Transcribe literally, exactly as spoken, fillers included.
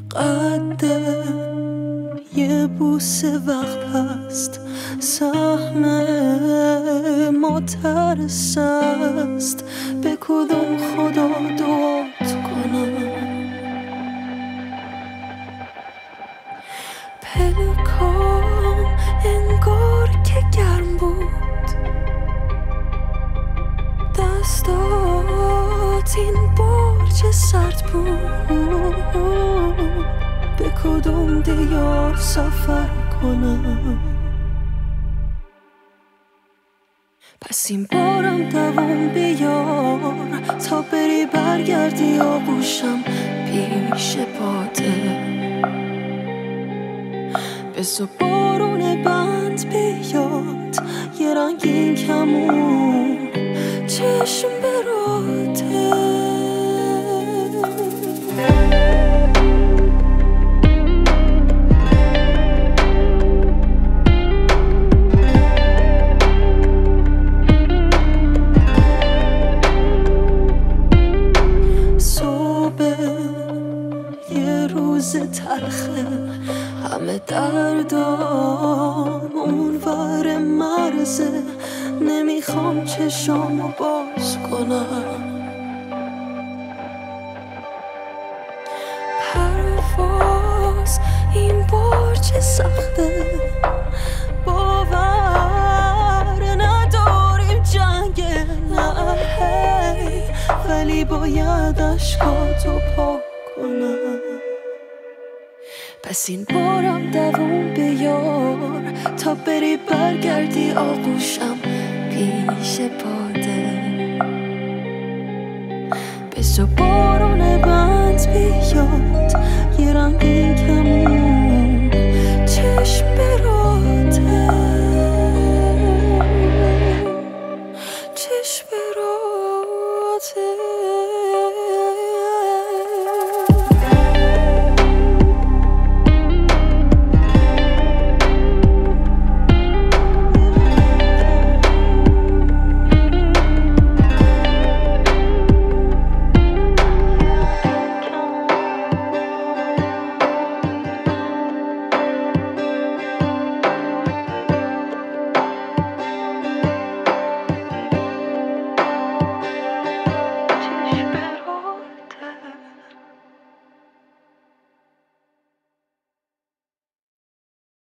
قد یه بوسه وقت هست، سهم ما ترس است، به کدوم خدا دعات کنم؟ پلکام انگار که گرم بود، دستات این بار چه سرد بود، به کدوم دیار سفر کنم؟ پس این بارم دوام بیار تا بری برگردی آغوشم پیش پاته، بزو بارون بند بیاد یه رنگین کمون چشم براته. روز تلخه همه دردام اونور مرزه، نمیخوام چشامو باز کنم. پرواز این بار چه سخته، باور نداریم جنگه، نه هی ولی باید اشکاتو پاک کنم. پس این بارم دوام بیار تا بری برگردی آغوشم پیش پاته، بزو بارون بند بیاد یه رنگین